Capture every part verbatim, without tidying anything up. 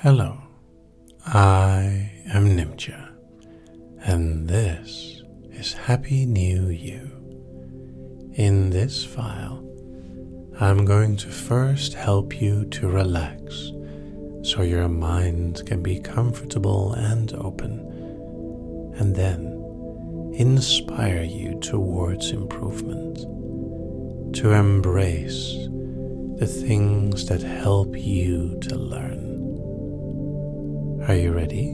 Hello, I am Nimcha, and this is Happy New You. In this file, I'm going to first help you to relax so your mind can be comfortable and open, and then inspire you towards improvement, to embrace the things that help you to learn. Are you ready?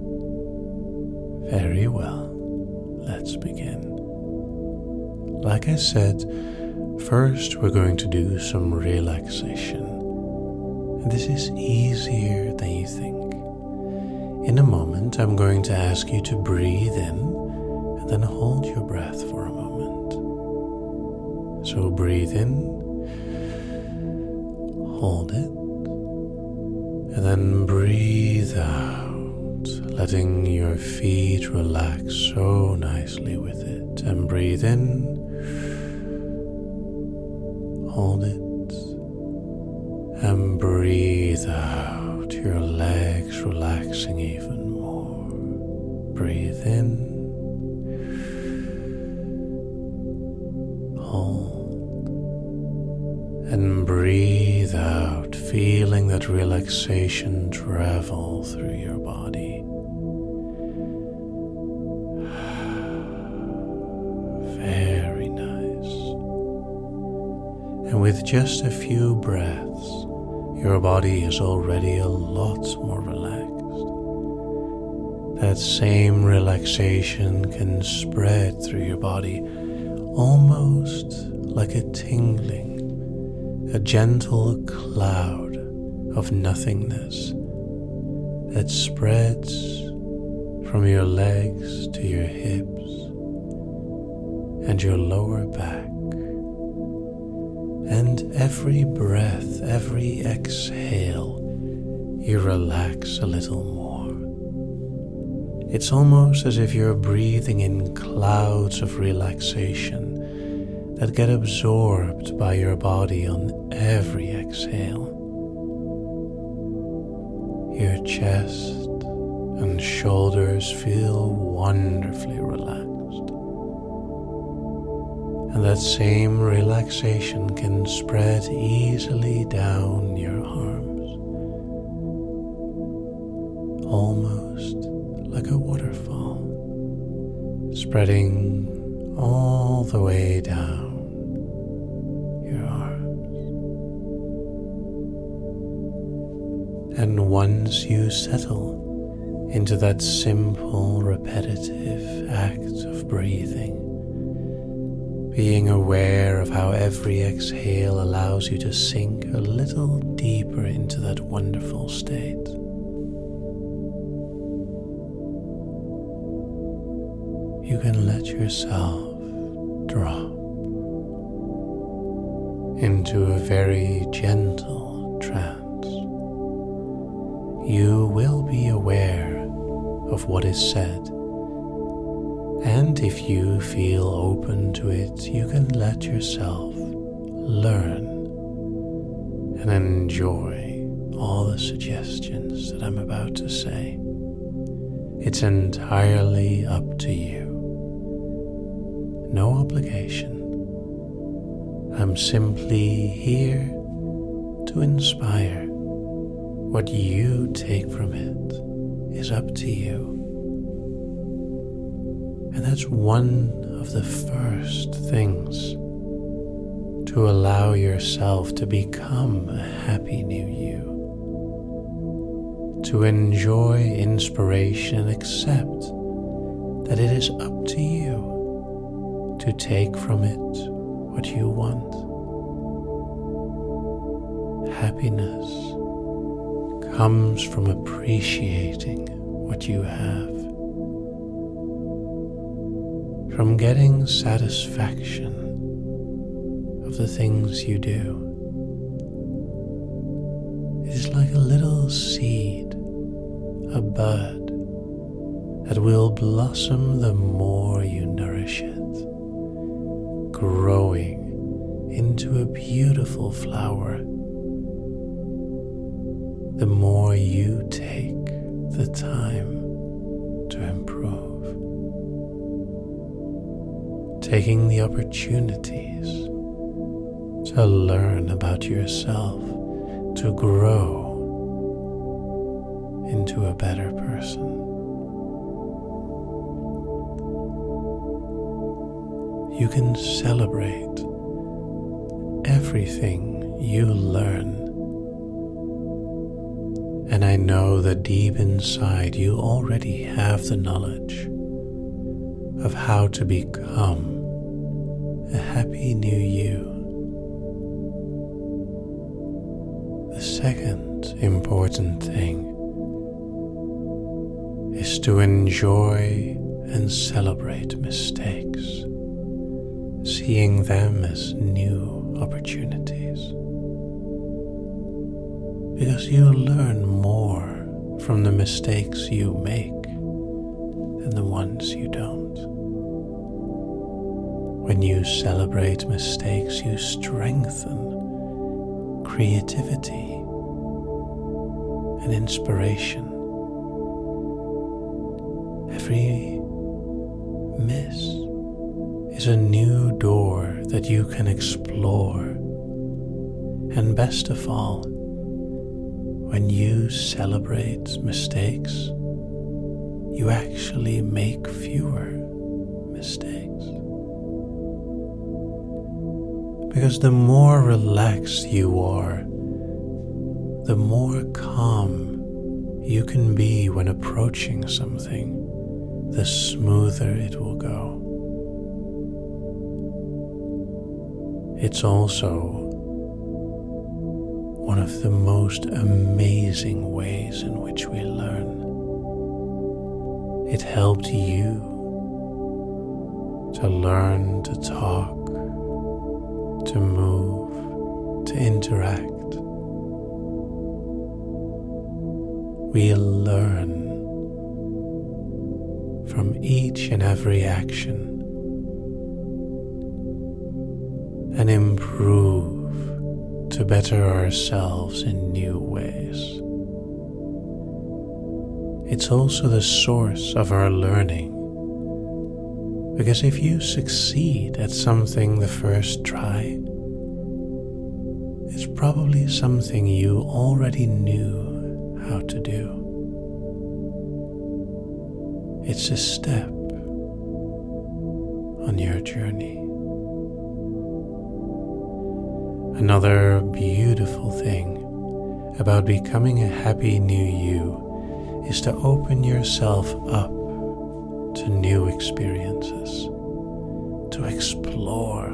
Very well. Let's begin. Like I said, first we're going to do some relaxation. And this is easier than you think. In a moment, I'm going to ask you to breathe in and then hold your breath for a moment. So breathe in, hold it, and then breathe out, letting your feet relax so nicely with it. And breathe in, hold it, and breathe out, your legs relaxing even more. Breathe in, hold, and breathe out, feeling that relaxation travel through your body. Very nice. And with just a few breaths, your body is already a lot more relaxed. That same relaxation can spread through your body, almost like a tingling, a gentle cloud of nothingness that spreads from your legs to your hips and your lower back. And every breath, every exhale, you relax a little more. It's almost as if you're breathing in clouds of relaxation that get absorbed by your body on every exhale. Your chest and shoulders feel wonderfully relaxed. And that same relaxation can spread easily down your arms, almost like a waterfall, spreading all the way down your arms. And once you settle into that simple, repetitive act of breathing, being aware of how every exhale allows you to sink a little deeper into that wonderful state, you can let yourself drop into a very gentle trance. You will be aware of what is said, and if you feel open to it, you can let yourself learn and enjoy all the suggestions that I'm about to say. It's entirely up to you. No obligation. I'm simply here to inspire. What you take from it is up to you. And that's one of the first things to allow yourself to become a happy new you. To enjoy inspiration and accept that it is up to you to take from it what you want. Happiness comes from appreciating what you have, from getting satisfaction of the things you do. It is like a little seed, a bud, that will blossom the more you nourish it, growing into a beautiful flower the more you take the time to improve, taking the opportunities to learn about yourself, to grow into a better person. You can celebrate everything you learn. And I know that deep inside you already have the knowledge of how to become a happy new you. The second important thing is to enjoy and celebrate mistakes, seeing them as new opportunities. Because you learn more from the mistakes you make than the ones you don't. When you celebrate mistakes, you strengthen creativity and inspiration. Every miss is a new door that you can explore. And best of all, when you celebrate mistakes, you actually make fewer mistakes. Because the more relaxed you are, the more calm you can be when approaching something, the smoother it will go. It's also one of the most amazing ways in which we learn. It helped you to learn to talk, to move, to interact. We learn from each and every action and improve to better ourselves in new ways. It's also the source of our learning, because if you succeed at something the first try, it's probably something you already knew how to do. It's a step on your journey. Another beautiful thing about becoming a happy new you is to open yourself up to new experiences, to explore,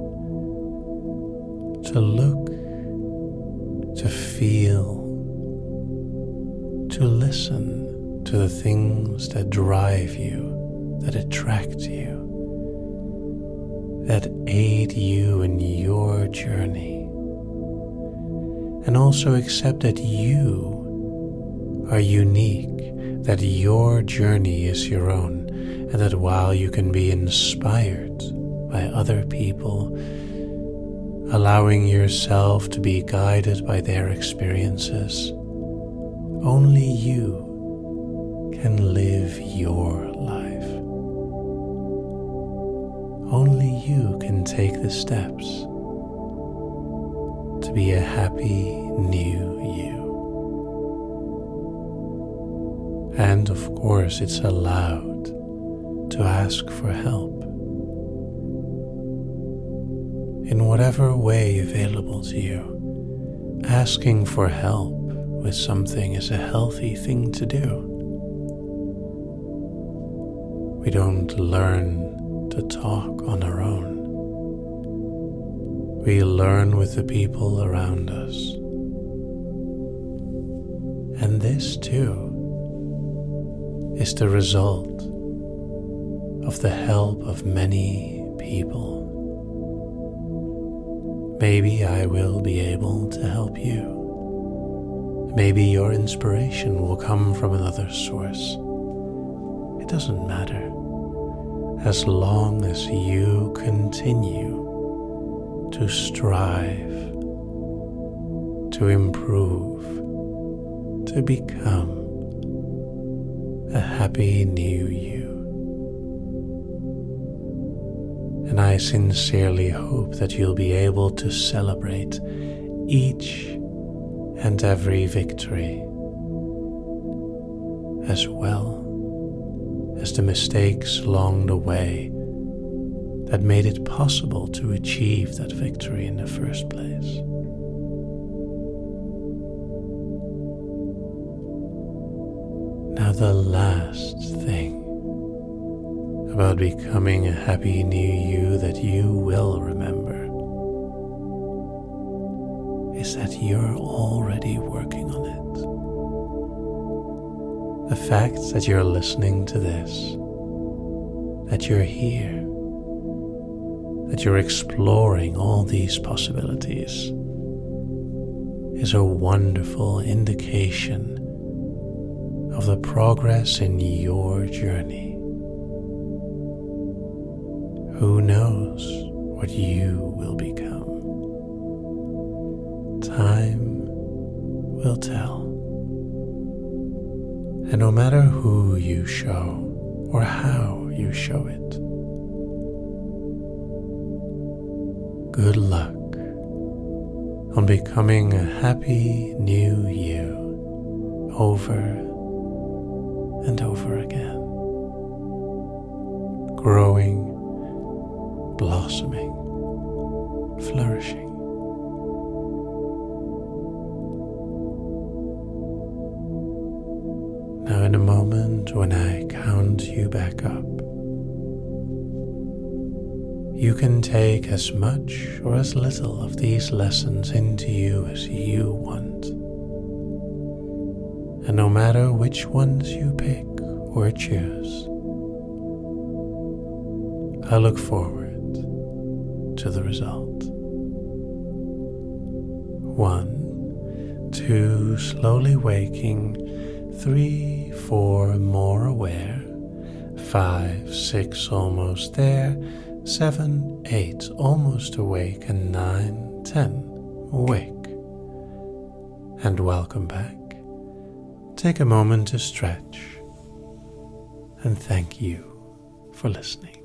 to look, to feel, to listen to the things that drive you, that attract you, that aid you in your journey. And also accept that you are unique, that your journey is your own, and that while you can be inspired by other people, allowing yourself to be guided by their experiences, only you can live your life. Only you can take the steps to be a happy new you. And of course, it's allowed to ask for help in whatever way available to you. Asking for help with something is a healthy thing to do. We don't learn to talk on our own. We learn with the people around us. And this too is the result of the help of many people. Maybe I will be able to help you. Maybe your inspiration will come from another source. It doesn't matter, as long as you continue to strive, to improve, to become a happy new you. And I sincerely hope that you'll be able to celebrate each and every victory, as well as the mistakes along the way that made it possible to achieve that victory in the first place. Now, the last thing about becoming a happy new you that you will remember is that you're already working on it. The fact that you're listening to this, that you're here, that you're exploring all these possibilities is a wonderful indication of the progress in your journey. Who knows what you will become? Time will tell. And no matter who you show or how you show it, good luck on becoming a happy new you over and over again, growing, blossoming, flourishing. Now, in a moment when I count you back up, you can take as much or as little of these lessons into you as you want. And no matter which ones you pick or choose, I look forward to the result. One, two, slowly waking. Three, four, more aware. Five, six, almost there. Seven, eight, almost awake. And nine, ten, awake. And welcome back. Take a moment to stretch. And thank you for listening.